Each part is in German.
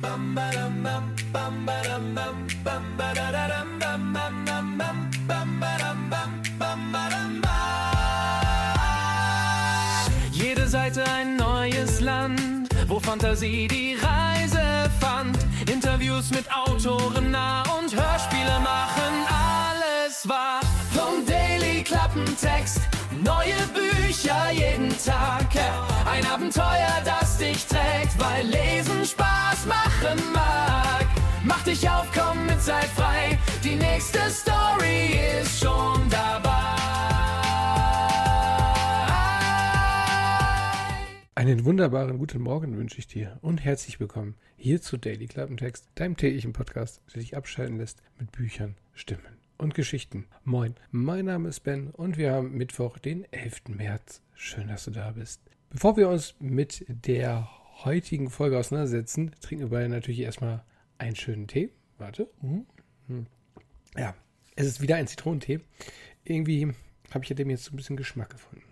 Jede Seite ein neues Land, wo Fantasie die Reise fand. Interviews mit Autoren nah und Hörspiele machen alles wahr. Vom Daily Klappentext, neue Bücher jeden Tag. Ein Abenteuer, das dich trägt, weil Lesen Spaß machen mag. Mach dich auf, komm mit, sei frei, die nächste Story ist schon dabei. Einen wunderbaren guten Morgen wünsche ich dir und herzlich willkommen hier zu Daily Klappentext, deinem täglichen Podcast, der dich abschalten lässt mit Büchern, Stimmen und Geschichten. Moin, mein Name ist Ben und wir haben Mittwoch, den 11. März. Schön, dass du da bist. Bevor wir uns mit der heutigen Folge auseinandersetzen, trinken wir beide natürlich erstmal einen schönen Tee. Warte. Ja, es ist wieder ein Zitronentee. Irgendwie habe ich dem jetzt so ein bisschen Geschmack gefunden.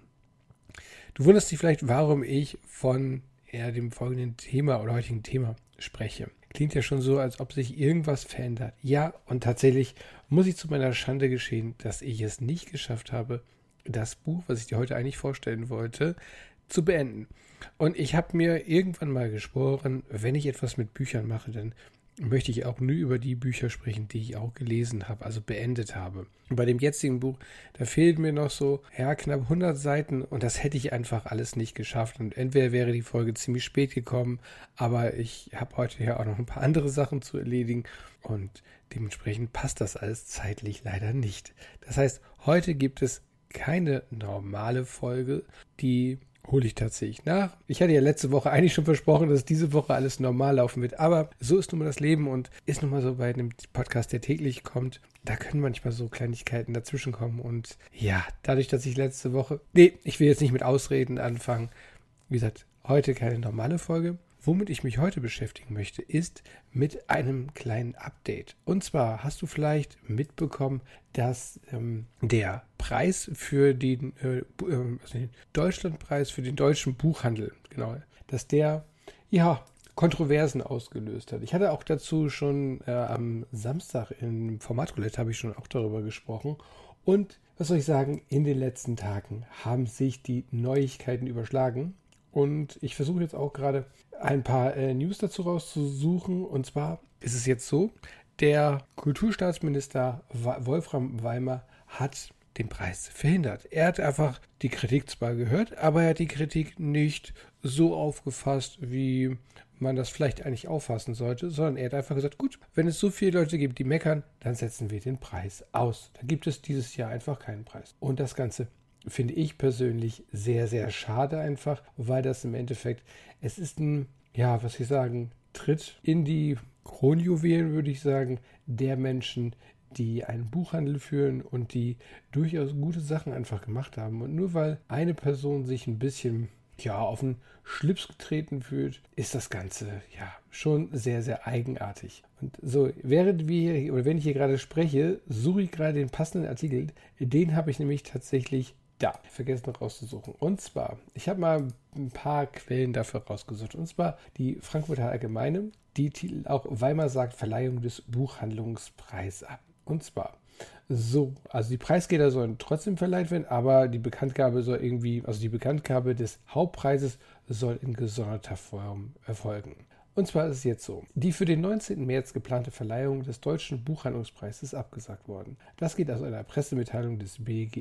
Du wunderst dich vielleicht, warum ich von dem folgenden Thema oder heutigen Thema spreche. Klingt ja schon so, als ob sich irgendwas verändert. Ja, und tatsächlich muss ich zu meiner Schande gestehen, dass ich es nicht geschafft habe, das Buch, was ich dir heute eigentlich vorstellen wollte, zu beenden. Und ich habe mir irgendwann mal geschworen, wenn ich etwas mit Büchern mache, dann möchte ich auch nur über die Bücher sprechen, die ich auch gelesen habe, also beendet habe. Und bei dem jetzigen Buch, da fehlen mir noch so, knapp 100 Seiten und das hätte ich einfach alles nicht geschafft. Und entweder wäre die Folge ziemlich spät gekommen, aber ich habe heute ja auch noch ein paar andere Sachen zu erledigen und dementsprechend passt das alles zeitlich leider nicht. Das heißt, heute gibt es keine normale Folge, die hole ich tatsächlich nach. Ich hatte ja letzte Woche eigentlich schon versprochen, dass diese Woche alles normal laufen wird, aber so ist nun mal das Leben und ist nun mal so bei einem Podcast, der täglich kommt. Da können manchmal so Kleinigkeiten dazwischen kommen und ja, dadurch, dass ich letzte Woche... ich will jetzt nicht mit Ausreden anfangen. Wie gesagt, heute keine normale Folge. Womit ich mich heute beschäftigen möchte, ist mit einem kleinen Update. Und zwar hast du vielleicht mitbekommen, dass der Preis für den Deutschlandpreis für den deutschen Buchhandel, genau, dass der Kontroversen ausgelöst hat. Ich hatte auch dazu schon am Samstag im Formatroulette habe ich schon auch darüber gesprochen. Und was soll ich sagen, in den letzten Tagen haben sich die Neuigkeiten überschlagen. Und ich versuche jetzt auch gerade ein paar News dazu rauszusuchen. Und zwar ist es jetzt so, der Kulturstaatsminister Wolfram Weimer hat den Preis verhindert. Er hat einfach die Kritik zwar gehört, aber er hat die Kritik nicht so aufgefasst, wie man das vielleicht eigentlich auffassen sollte, sondern er hat einfach gesagt, gut, wenn es so viele Leute gibt, die meckern, dann setzen wir den Preis aus. Da gibt es dieses Jahr einfach keinen Preis. Und das Ganze finde ich persönlich sehr, sehr schade einfach, weil das im Endeffekt, es ist ein, Tritt in die Kronjuwelen, würde ich sagen, der Menschen, die einen Buchhandel führen und die durchaus gute Sachen einfach gemacht haben. Und nur weil eine Person sich ein bisschen auf den Schlips getreten fühlt, ist das Ganze schon sehr, sehr eigenartig. Und so, wenn ich hier gerade spreche, suche ich gerade den passenden Artikel. Den habe ich nämlich tatsächlich vergessen rauszusuchen. Und zwar, ich habe mal ein paar Quellen dafür rausgesucht. Und zwar die Frankfurter Allgemeine, die Titel auch Weimar sagt Verleihung des Buchhandlungspreises ab. Und zwar so, also die Preisgelder sollen trotzdem verleiht werden, aber die Bekanntgabe des Hauptpreises soll in gesonderter Form erfolgen. Und zwar ist es jetzt so, die für den 19. März geplante Verleihung des Deutschen Buchhandlungspreises ist abgesagt worden. Das geht aus einer Pressemitteilung des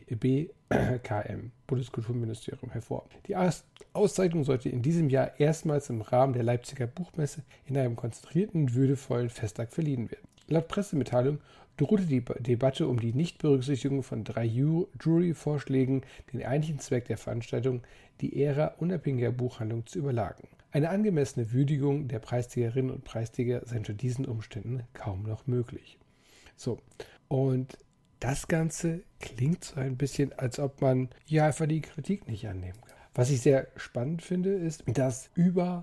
BKM, Bundeskulturministerium, hervor. Die Auszeichnung sollte in diesem Jahr erstmals im Rahmen der Leipziger Buchmesse in einem konzentrierten und würdevollen Festtag verliehen werden. Laut Pressemitteilung drohte die Debatte um die Nichtberücksichtigung von 3 Juryvorschlägen den eigentlichen Zweck der Veranstaltung, die Ära unabhängiger Buchhandlung zu überlagern. Eine angemessene Würdigung der Preisträgerinnen und Preisträger sei unter diesen Umständen kaum noch möglich. So, und das Ganze klingt so ein bisschen, als ob man einfach die Kritik nicht annehmen kann. Was ich sehr spannend finde, ist, dass über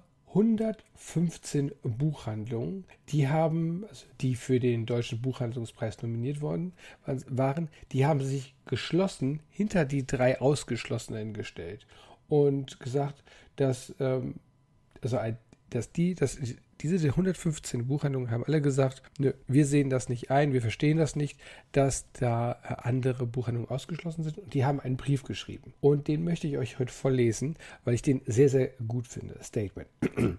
115 Buchhandlungen, die für den Deutschen Buchhandlungspreis nominiert waren, die haben sich geschlossen hinter die 3 Ausgeschlossenen gestellt und gesagt, dass diese 115 Buchhandlungen haben alle gesagt, nö, wir sehen das nicht ein, wir verstehen das nicht, dass da andere Buchhandlungen ausgeschlossen sind. Und die haben einen Brief geschrieben. Und den möchte ich euch heute vorlesen, weil ich den sehr, sehr gut finde. Statement.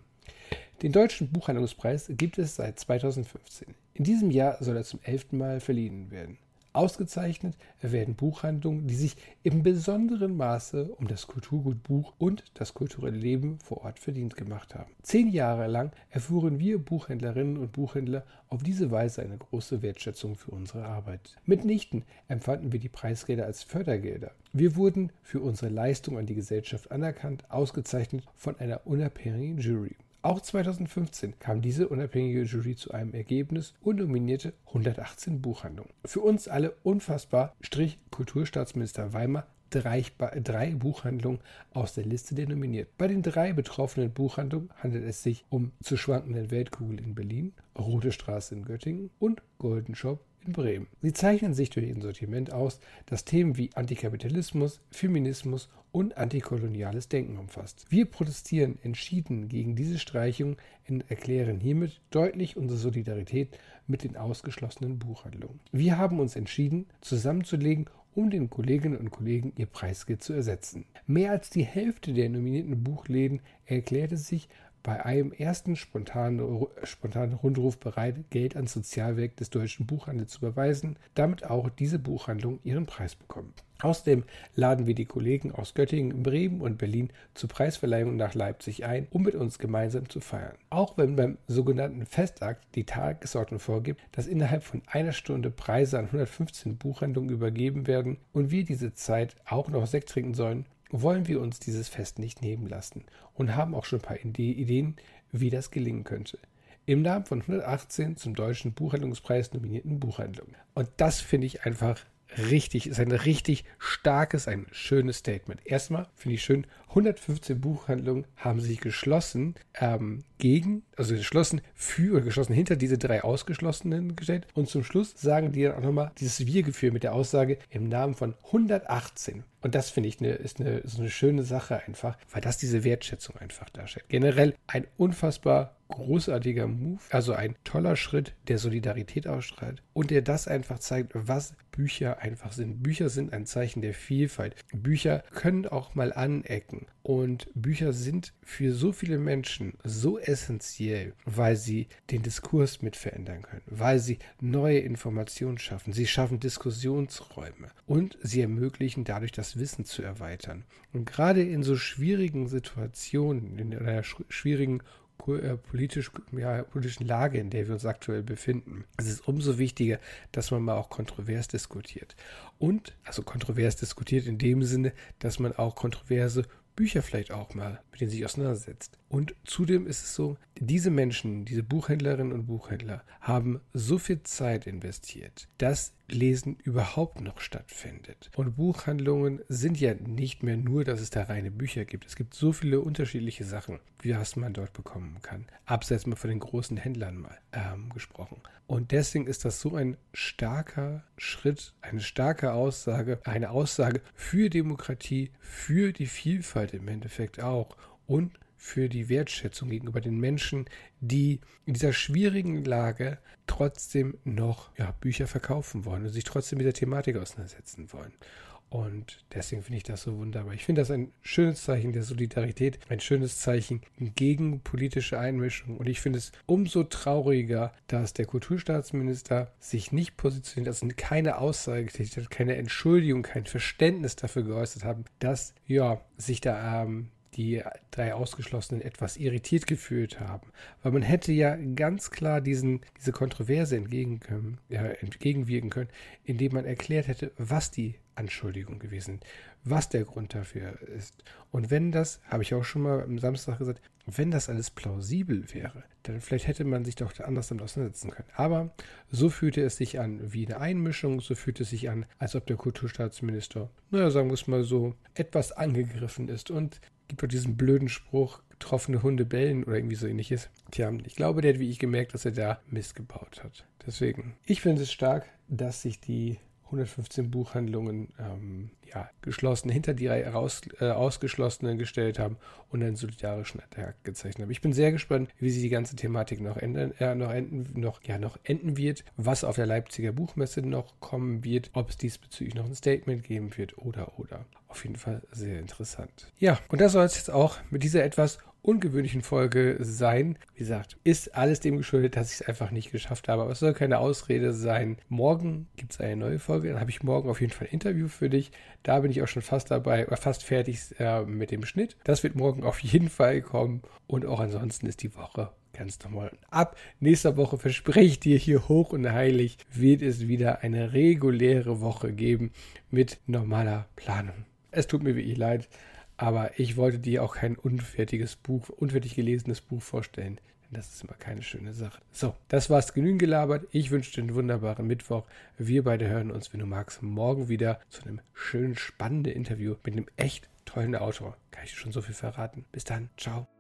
Den Deutschen Buchhandlungspreis gibt es seit 2015. In diesem Jahr soll er zum 11. Mal verliehen werden. Ausgezeichnet werden Buchhandlungen, die sich im besonderen Maße um das Kulturgut Buch und das kulturelle Leben vor Ort verdient gemacht haben. 10 Jahre lang erfuhren wir Buchhändlerinnen und Buchhändler auf diese Weise eine große Wertschätzung für unsere Arbeit. Mitnichten empfanden wir die Preisgelder als Fördergelder. Wir wurden für unsere Leistung an die Gesellschaft anerkannt, ausgezeichnet von einer unabhängigen Jury. Auch 2015 kam diese unabhängige Jury zu einem Ergebnis und nominierte 118 Buchhandlungen. Für uns alle unfassbar strich Kulturstaatsminister Weimar 3 Buchhandlungen aus der Liste der Nominierten. Bei den 3 betroffenen Buchhandlungen handelt es sich um Zur schwankenden Weltkugel in Berlin, Rote Straße in Göttingen und Golden Shop in Bremen. Sie zeichnen sich durch ihr Sortiment aus, das Themen wie Antikapitalismus, Feminismus und antikoloniales Denken umfasst. Wir protestieren entschieden gegen diese Streichung und erklären hiermit deutlich unsere Solidarität mit den ausgeschlossenen Buchhandlungen. Wir haben uns entschieden, zusammenzulegen, um den Kolleginnen und Kollegen ihr Preisgeld zu ersetzen. Mehr als die Hälfte der nominierten Buchläden erklärte sich bei einem ersten spontanen Rundruf bereit, Geld ans Sozialwerk des deutschen Buchhandels zu überweisen, damit auch diese Buchhandlung ihren Preis bekommt. Außerdem laden wir die Kollegen aus Göttingen, Bremen und Berlin zur Preisverleihung nach Leipzig ein, um mit uns gemeinsam zu feiern. Auch wenn beim sogenannten Festakt die Tagesordnung vorgibt, dass innerhalb von einer Stunde Preise an 115 Buchhandlungen übergeben werden und wir diese Zeit auch noch Sekt trinken sollen, wollen wir uns dieses Fest nicht nehmen lassen und haben auch schon ein paar Ideen, wie das gelingen könnte. Im Namen von 118 zum Deutschen Buchhandlungspreis nominierten Buchhandlungen. Und das finde ich einfach ist ein richtig starkes, ein schönes Statement. Erstmal finde ich schön, 115 Buchhandlungen haben sich geschlossen geschlossen hinter diese 3 Ausgeschlossenen gestellt. Und zum Schluss sagen die dann auch nochmal dieses Wir-Gefühl mit der Aussage im Namen von 118. Und das finde ich ist eine schöne Sache einfach, weil das diese Wertschätzung einfach darstellt. Generell ein unfassbar großartiger Move, also ein toller Schritt, der Solidarität ausstrahlt und der das einfach zeigt, was Bücher einfach sind. Bücher sind ein Zeichen der Vielfalt. Bücher können auch mal anecken und Bücher sind für so viele Menschen so essentiell, weil sie den Diskurs mit verändern können, weil sie neue Informationen schaffen. Sie schaffen Diskussionsräume und sie ermöglichen dadurch das Wissen zu erweitern. Und gerade in so schwierigen Situationen, in einer schwierigen politischen Lage, in der wir uns aktuell befinden. Es ist umso wichtiger, dass man mal auch kontrovers diskutiert. Und, also kontrovers diskutiert in dem Sinne, dass man auch kontroverse Bücher vielleicht auch mal mit denen sich auseinandersetzt. Und zudem ist es so, diese Menschen, diese Buchhändlerinnen und Buchhändler haben so viel Zeit investiert, dass Lesen überhaupt noch stattfindet. Und Buchhandlungen sind ja nicht mehr nur, dass es da reine Bücher gibt. Es gibt so viele unterschiedliche Sachen, was man dort bekommen kann. Abseits mal von den großen Händlern mal gesprochen. Und deswegen ist das so ein starker Schritt, eine starke Aussage, eine Aussage für Demokratie, für die Vielfalt im Endeffekt auch und für die Wertschätzung gegenüber den Menschen, die in dieser schwierigen Lage trotzdem noch Bücher verkaufen wollen und sich trotzdem mit der Thematik auseinandersetzen wollen. Und deswegen finde ich das so wunderbar. Ich finde das ein schönes Zeichen der Solidarität, ein schönes Zeichen gegen politische Einmischung. Und ich finde es umso trauriger, dass der Kulturstaatsminister sich nicht positioniert, also keine Aussage getätigt hat, keine Entschuldigung, kein Verständnis dafür geäußert haben, dass sich da die 3 Ausgeschlossenen etwas irritiert gefühlt haben. Weil man hätte ja ganz klar diese Kontroverse entgegenwirken können, indem man erklärt hätte, was die Anschuldigung gewesen ist, was der Grund dafür ist. Und wenn das, habe ich auch schon mal am Samstag gesagt, wenn das alles plausibel wäre, dann vielleicht hätte man sich doch anders damit auseinandersetzen können. Aber so fühlte es sich an wie eine Einmischung, so fühlte es sich an, als ob der Kulturstaatsminister, sagen wir es mal so, etwas angegriffen ist. Und gibt doch diesen blöden Spruch, getroffene Hunde bellen oder irgendwie so ähnliches. Tja, ich glaube, der hat wie ich gemerkt, dass er da Mist gebaut hat. Deswegen, ich finde es stark, dass sich die 115 Buchhandlungen geschlossen, hinter die Reihe Ausgeschlossenen gestellt haben und einen solidarischen Attack gezeichnet haben. Ich bin sehr gespannt, wie sich die ganze Thematik noch enden wird, was auf der Leipziger Buchmesse noch kommen wird, ob es diesbezüglich noch ein Statement geben wird oder. Auf jeden Fall sehr interessant. Ja, und das soll es jetzt auch mit dieser etwas ungewöhnlichen Folge sein. Wie gesagt, ist alles dem geschuldet, dass ich es einfach nicht geschafft habe. Aber es soll keine Ausrede sein. Morgen gibt es eine neue Folge. Dann habe ich morgen auf jeden Fall ein Interview für dich. Da bin ich auch schon fast dabei, fast fertig mit dem Schnitt. Das wird morgen auf jeden Fall kommen. Und auch ansonsten ist die Woche ganz normal. Ab nächster Woche verspreche ich dir hier hoch und heilig, wird es wieder eine reguläre Woche geben mit normaler Planung. Es tut mir wirklich leid, aber ich wollte dir auch kein unfertig gelesenes Buch vorstellen, denn das ist immer keine schöne Sache. So, das war's, genügend gelabert. Ich wünsche dir einen wunderbaren Mittwoch. Wir beide hören uns, wenn du magst, morgen wieder zu einem schönen, spannenden Interview mit einem echt tollen Autor. Kann ich dir schon so viel verraten. Bis dann, ciao.